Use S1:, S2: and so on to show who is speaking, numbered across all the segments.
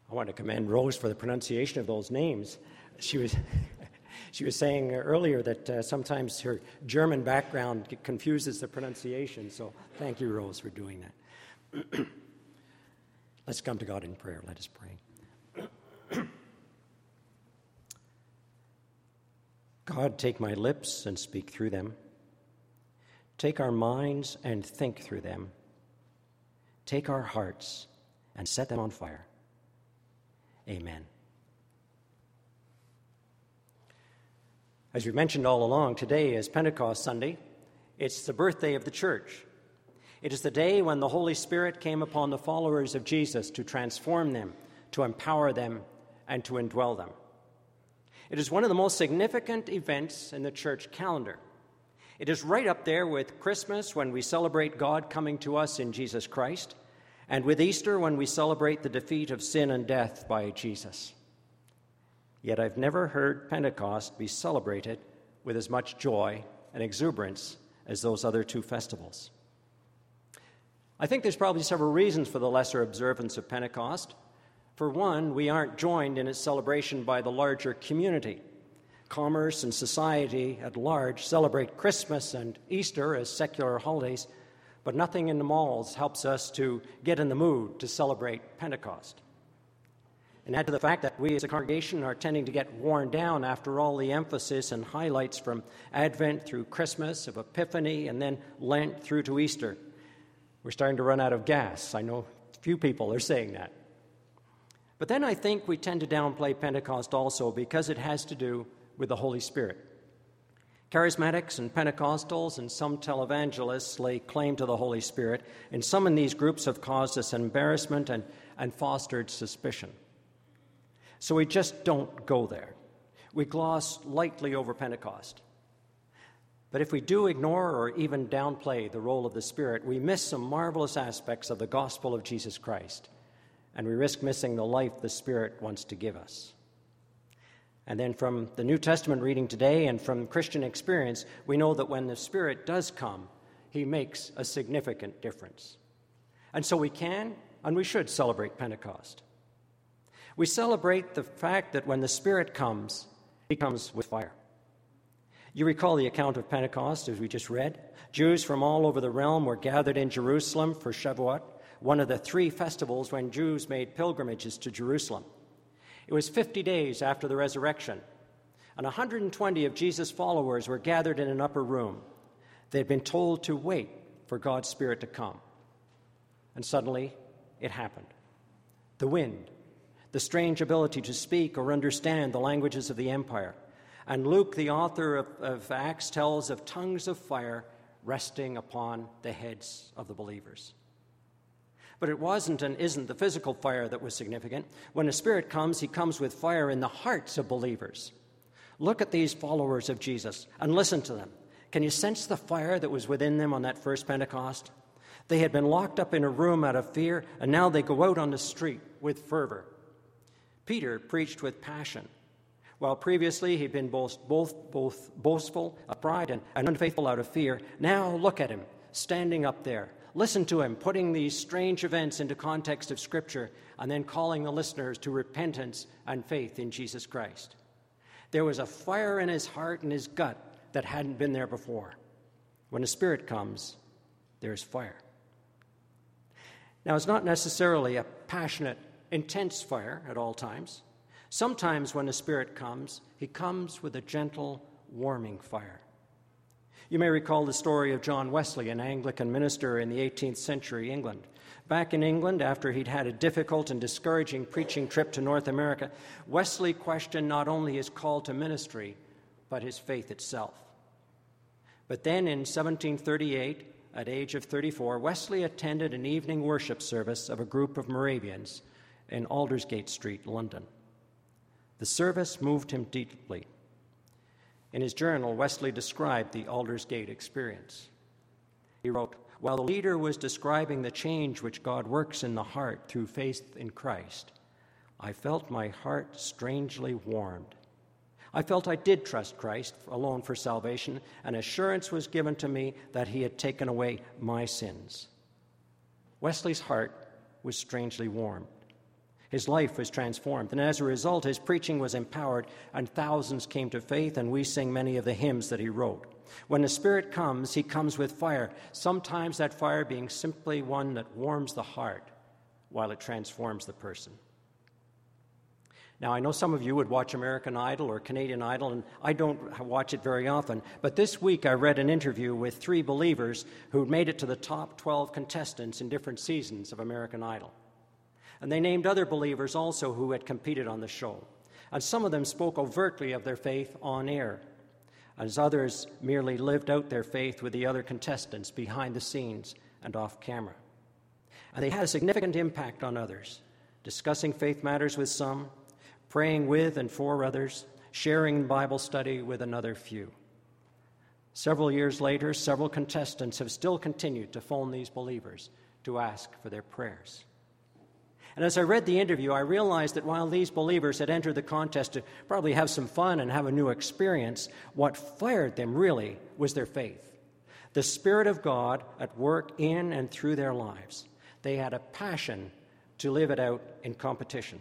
S1: I want to commend Rose for the pronunciation of those names. She was saying earlier that sometimes her German background confuses the pronunciation, so thank you, Rose, for doing that. Let's come to God in prayer. Let us pray. God, take my lips and speak through them. Take our minds and think through them. Take our hearts and set them on fire. Amen. As we mentioned all along, today is Pentecost Sunday. It's the birthday of the church. It is the day when the Holy Spirit came upon the followers of Jesus to transform them, to empower them, and to indwell them. It is one of the most significant events in the church calendar. It is right up there with Christmas, when we celebrate God coming to us in Jesus Christ, and with Easter, when we celebrate the defeat of sin and death by Jesus. Yet I've never heard Pentecost be celebrated with as much joy and exuberance as those other two festivals. I think there's probably several reasons for the lesser observance of Pentecost. For one, we aren't joined in its celebration by the larger community. Commerce and society at large celebrate Christmas and Easter as secular holidays, but nothing in the malls helps us to get in the mood to celebrate Pentecost. And add to the fact that we as a congregation are tending to get worn down after all the emphasis and highlights from Advent through Christmas, of Epiphany, and then Lent through to Easter. We're starting to run out of gas. I know a few people are saying that. But then I think we tend to downplay Pentecost also because it has to do with the Holy Spirit. Charismatics and Pentecostals and some televangelists lay claim to the Holy Spirit, and some in these groups have caused us embarrassment and fostered suspicion. So we just don't go there. We gloss lightly over Pentecost. But if we do ignore or even downplay the role of the Spirit, we miss some marvelous aspects of the gospel of Jesus Christ, and we risk missing the life the Spirit wants to give us. And then from the New Testament reading today and from Christian experience, we know that when the Spirit does come, he makes a significant difference. And so we can and we should celebrate Pentecost. We celebrate the fact that when the Spirit comes, he comes with fire. You recall the account of Pentecost, as we just read. Jews from all over the realm were gathered in Jerusalem for Shavuot, one of the three festivals when Jews made pilgrimages to Jerusalem. It was 50 days after the resurrection, and 120 of Jesus' followers were gathered in an upper room. They had been told to wait for God's Spirit to come. And suddenly, it happened. The wind, the strange ability to speak or understand the languages of the empire. And Luke, the author of Acts, tells of tongues of fire resting upon the heads of the believers. But it wasn't and isn't the physical fire that was significant. When the Spirit comes, he comes with fire in the hearts of believers. Look at these followers of Jesus and listen to them. Can you sense the fire that was within them on that first Pentecost? They had been locked up in a room out of fear, and now they go out on the street with fervor. Peter preached with passion. While previously he'd been both boastful of pride and unfaithful out of fear, now look at him, standing up there. Listen to him, putting these strange events into context of Scripture and then calling the listeners to repentance and faith in Jesus Christ. There was a fire in his heart and his gut that hadn't been there before. When the Spirit comes, there's fire. Now, it's not necessarily a passionate, intense fire at all times. Sometimes when the Spirit comes, he comes with a gentle, warming fire. You may recall the story of John Wesley, an Anglican minister in the 18th century England. Back in England, after he'd had a difficult and discouraging preaching trip to North America, Wesley questioned not only his call to ministry, but his faith itself. But then in 1738, at age of 34, Wesley attended an evening worship service of a group of Moravians in Aldersgate Street, London. The service moved him deeply. In his journal, Wesley described the Aldersgate experience. He wrote, "While the leader was describing the change which God works in the heart through faith in Christ, I felt my heart strangely warmed. I felt I did trust Christ alone for salvation, and assurance was given to me that he had taken away my sins." Wesley's heart was strangely warmed. His life was transformed, and as a result, his preaching was empowered, and thousands came to faith, and we sing many of the hymns that he wrote. When the Spirit comes, he comes with fire, sometimes that fire being simply one that warms the heart while it transforms the person. Now, I know some of you would watch American Idol or Canadian Idol, and I don't watch it very often, but this week I read an interview with 3 believers who made it to the top 12 contestants in different seasons of American Idol. And they named other believers also who had competed on the show. And some of them spoke overtly of their faith on air, as others merely lived out their faith with the other contestants behind the scenes and off camera. And they had a significant impact on others, discussing faith matters with some, praying with and for others, sharing Bible study with another few. Several years later, several contestants have still continued to phone these believers to ask for their prayers. And as I read the interview, I realized that while these believers had entered the contest to probably have some fun and have a new experience, what fired them really was their faith. The Spirit of God at work in and through their lives. They had a passion to live it out in competition.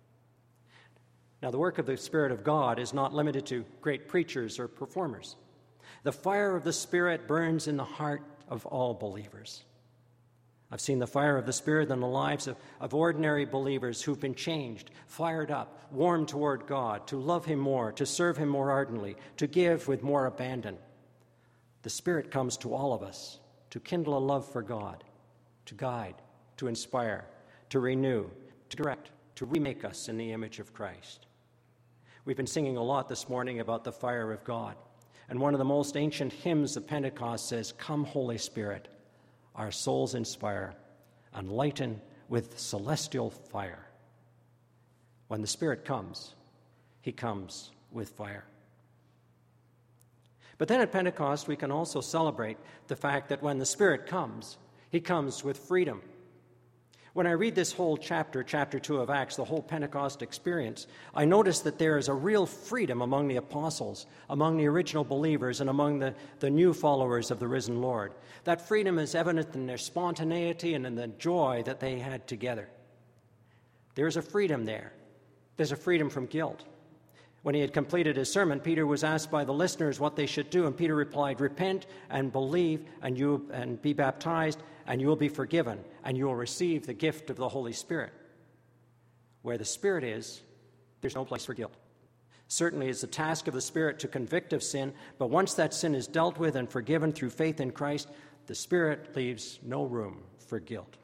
S1: Now, the work of the Spirit of God is not limited to great preachers or performers. The fire of the Spirit burns in the heart of all believers. I've seen the fire of the Spirit in the lives of ordinary believers who've been changed, fired up, warmed toward God, to love Him more, to serve Him more ardently, to give with more abandon. The Spirit comes to all of us to kindle a love for God, to guide, to inspire, to renew, to direct, to remake us in the image of Christ. We've been singing a lot this morning about the fire of God, and one of the most ancient hymns of Pentecost says, "Come, Holy Spirit, our souls inspire, and lighten with celestial fire." When the Spirit comes, He comes with fire. But then at Pentecost, we can also celebrate the fact that when the Spirit comes, He comes with freedom. When I read this whole chapter 2 of Acts, the whole Pentecost experience, I notice that there is a real freedom among the apostles, among the original believers, and among the new followers of the risen Lord. That freedom is evident in their spontaneity and in the joy that they had together. There's a freedom there. There's a freedom from guilt. When he had completed his sermon, Peter was asked by the listeners what they should do, and Peter replied, "Repent and believe and be baptized, and you will be forgiven, and you will receive the gift of the Holy Spirit." Where the Spirit is, there's no place for guilt. Certainly it's the task of the Spirit to convict of sin, but once that sin is dealt with and forgiven through faith in Christ, the Spirit leaves no room for guilt.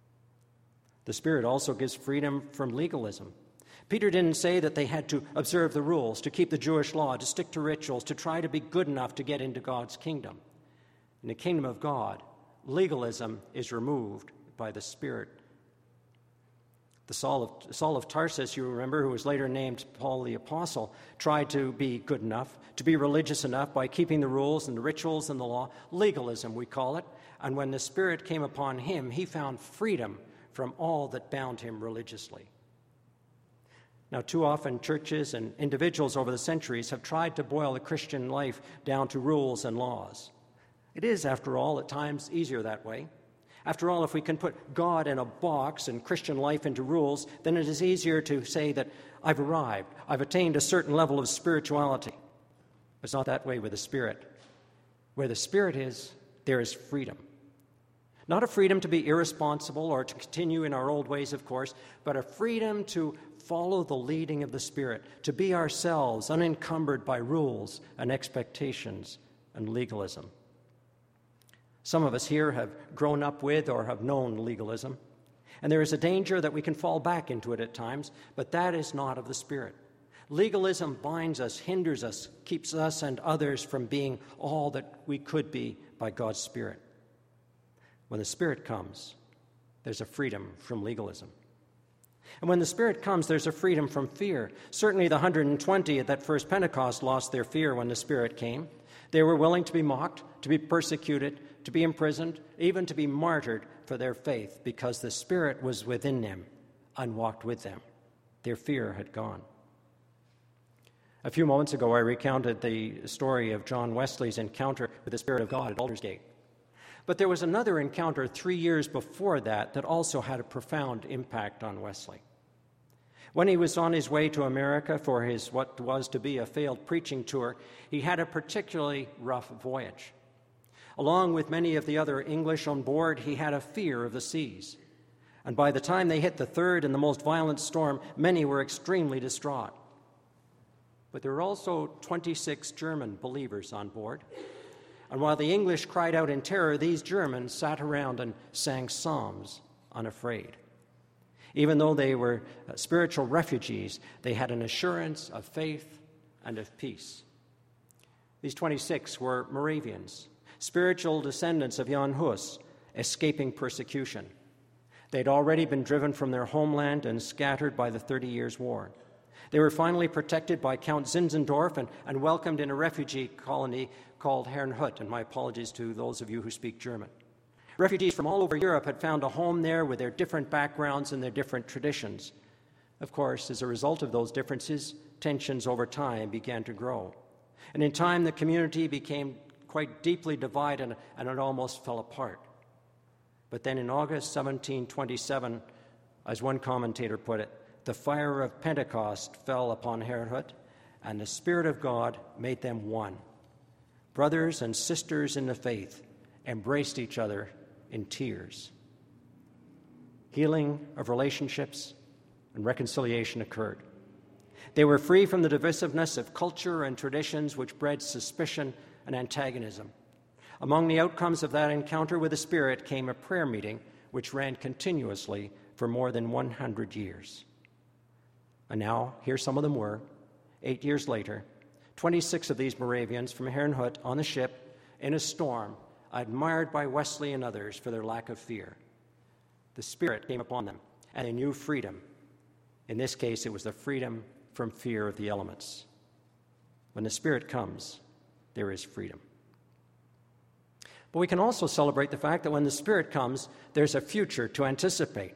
S1: The Spirit also gives freedom from legalism. Peter didn't say that they had to observe the rules, to keep the Jewish law, to stick to rituals, to try to be good enough to get into God's kingdom. In the kingdom of God, legalism is removed by the Spirit. The Saul of Tarsus, you remember, who was later named Paul the Apostle, tried to be good enough, to be religious enough by keeping the rules and the rituals and the law. Legalism, we call it. And when the Spirit came upon him, he found freedom from all that bound him religiously. Now, too often, churches and individuals over the centuries have tried to boil the Christian life down to rules and laws. It is, after all, at times easier that way. After all, if we can put God in a box and Christian life into rules, then it is easier to say that I've arrived, I've attained a certain level of spirituality. It's not that way with the Spirit. Where the Spirit is, there is freedom. Not a freedom to be irresponsible or to continue in our old ways, of course, but a freedom to follow the leading of the Spirit, to be ourselves unencumbered by rules and expectations and legalism. Some of us here have grown up with or have known legalism, and there is a danger that we can fall back into it at times, but that is not of the Spirit. Legalism binds us, hinders us, keeps us and others from being all that we could be by God's Spirit. When the Spirit comes, there's a freedom from legalism. And when the Spirit comes, there's a freedom from fear. Certainly the 120 at that first Pentecost lost their fear when the Spirit came. They were willing to be mocked, to be persecuted, to be imprisoned, even to be martyred for their faith, because the Spirit was within them and walked with them. Their fear had gone. A few moments ago, I recounted the story of John Wesley's encounter with the Spirit of God at Aldersgate. But there was another encounter 3 years before that also had a profound impact on Wesley. When he was on his way to America for his what was to be a failed preaching tour, he had a particularly rough voyage. Along with many of the other English on board, he had a fear of the seas. And by the time they hit the third and the most violent storm, many were extremely distraught. But there were also 26 German believers on board. And while the English cried out in terror, these Germans sat around and sang psalms, unafraid. Even though they were spiritual refugees, they had an assurance of faith and of peace. These 26 were Moravians, spiritual descendants of Jan Hus, escaping persecution. They'd already been driven from their homeland and scattered by the 30 Years' War. They were finally protected by Count Zinzendorf and welcomed in a refugee colony called Herrnhut, and my apologies to those of you who speak German. Refugees from all over Europe had found a home there with their different backgrounds and their different traditions. Of course, as a result of those differences, tensions over time began to grow. And in time, the community became quite deeply divided and it almost fell apart. But then in August 1727, as one commentator put it, the fire of Pentecost fell upon Herrnhut, and the Spirit of God made them one. Brothers and sisters in the faith embraced each other in tears. Healing of relationships and reconciliation occurred. They were free from the divisiveness of culture and traditions which bred suspicion and antagonism. Among the outcomes of that encounter with the Spirit came a prayer meeting which ran continuously for more than 100 years. And now, here some of them were, 8 years later, 26 of these Moravians from Herrnhut on the ship in a storm, admired by Wesley and others for their lack of fear. The Spirit came upon them, and they knew freedom. In this case, it was the freedom from fear of the elements. When the Spirit comes, there is freedom. But we can also celebrate the fact that when the Spirit comes, there's a future to anticipate.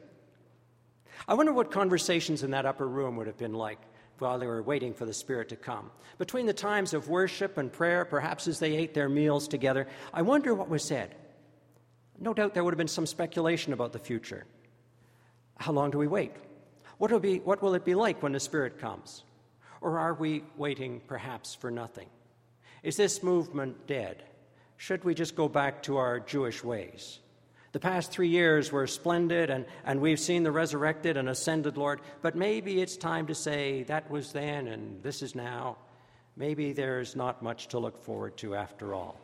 S1: I wonder what conversations in that upper room would have been like while they were waiting for the Spirit to come. Between the times of worship and prayer, perhaps as they ate their meals together, I wonder what was said. No doubt there would have been some speculation about the future. How long do we wait? What will it be like when the Spirit comes? Or are we waiting perhaps for nothing? Is this movement dead? Should we just go back to our Jewish ways? The past 3 years were splendid, and we've seen the resurrected and ascended Lord, but maybe it's time to say that was then and this is now. Maybe there's not much to look forward to after all.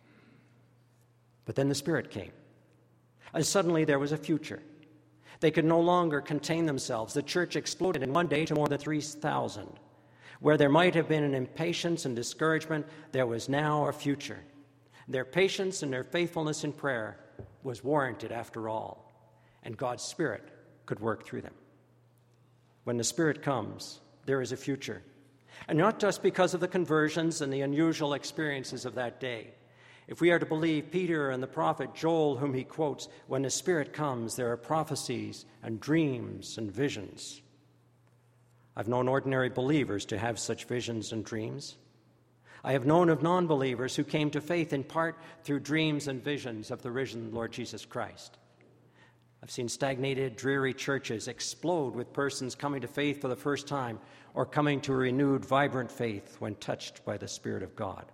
S1: But then the Spirit came, and suddenly there was a future. They could no longer contain themselves. The church exploded in one day to more than 3,000. Where there might have been an impatience and discouragement, there was now a future. Their patience and their faithfulness in prayer was warranted after all, and God's Spirit could work through them. When the Spirit comes, there is a future, and not just because of the conversions and the unusual experiences of that day. If we are to believe Peter and the prophet Joel, whom he quotes, when the Spirit comes, there are prophecies and dreams and visions. I've known ordinary believers to have such visions and dreams. I have known of non-believers who came to faith in part through dreams and visions of the risen Lord Jesus Christ. I've seen stagnated, dreary churches explode with persons coming to faith for the first time or coming to a renewed, vibrant faith when touched by the Spirit of God.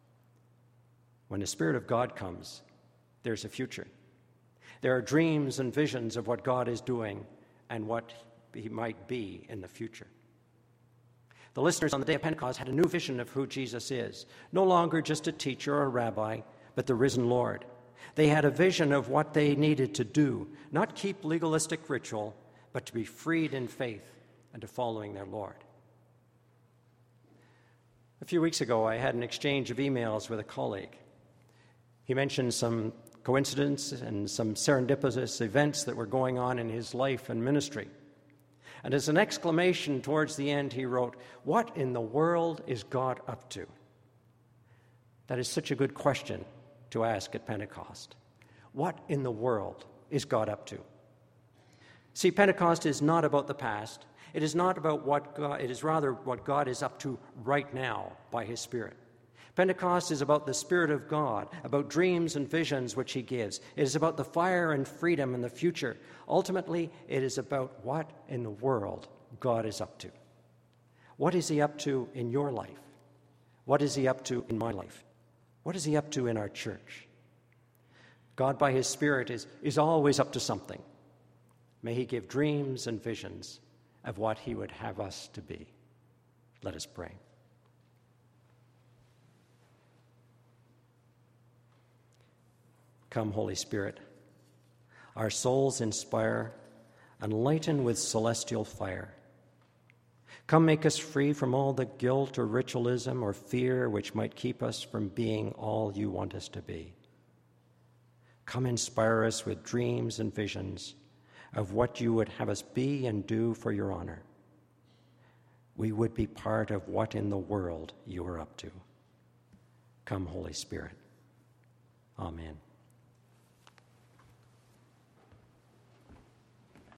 S1: When the Spirit of God comes, there's a future. There are dreams and visions of what God is doing and what He might be in the future. The listeners on the day of Pentecost had a new vision of who Jesus is, no longer just a teacher or a rabbi, but the risen Lord. They had a vision of what they needed to do, not keep legalistic ritual, but to be freed in faith and to following their Lord. A few weeks ago, I had an exchange of emails with a colleague. He mentioned some coincidence and some serendipitous events that were going on in his life and ministry. And as an exclamation towards the end, he wrote, "What in the world is God up to?" That is such a good question to ask at Pentecost. What in the world is God up to? See, Pentecost is not about the past. It is not about what God, it is rather what God is up to right now by His Spirit. Pentecost is about the Spirit of God, about dreams and visions which He gives. It is about the fire and freedom in the future. Ultimately, it is about what in the world God is up to. What is he up to in your life? What is he up to in my life? What is he up to in our church? God, by his Spirit, is always up to something. May he give dreams and visions of what he would have us to be. Let us pray. Come, Holy Spirit, our souls inspire, enlighten with celestial fire. Come, make us free from all the guilt or ritualism or fear which might keep us from being all you want us to be. Come, inspire us with dreams and visions of what you would have us be and do for your honor. We would be part of what in the world you are up to. Come, Holy Spirit. Amen.